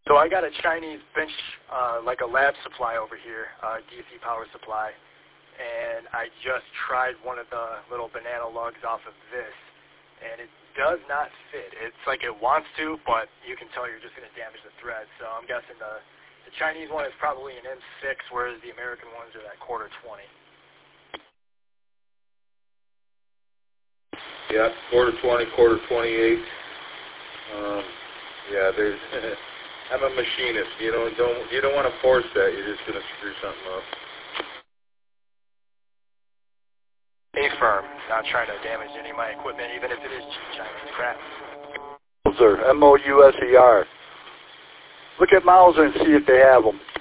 So I got a Chinese bench, like a lab supply over here, DC power supply, and I just tried one of the little banana lugs off of this, and it does not fit. It's like it wants to, but you can tell you're just going to damage the thread. So I'm guessing the Chinese one is probably an M6, whereas the American ones are that quarter 20. Yeah, quarter 20, quarter 28. Yeah, there's. I'm a machinist. You don't want to force that. You're just going to screw something up. A firm, not trying to damage any of my equipment, even if it is Chinese crap. Mouser, M-O-U-S-E-R. Look at Mouser and see if they have them.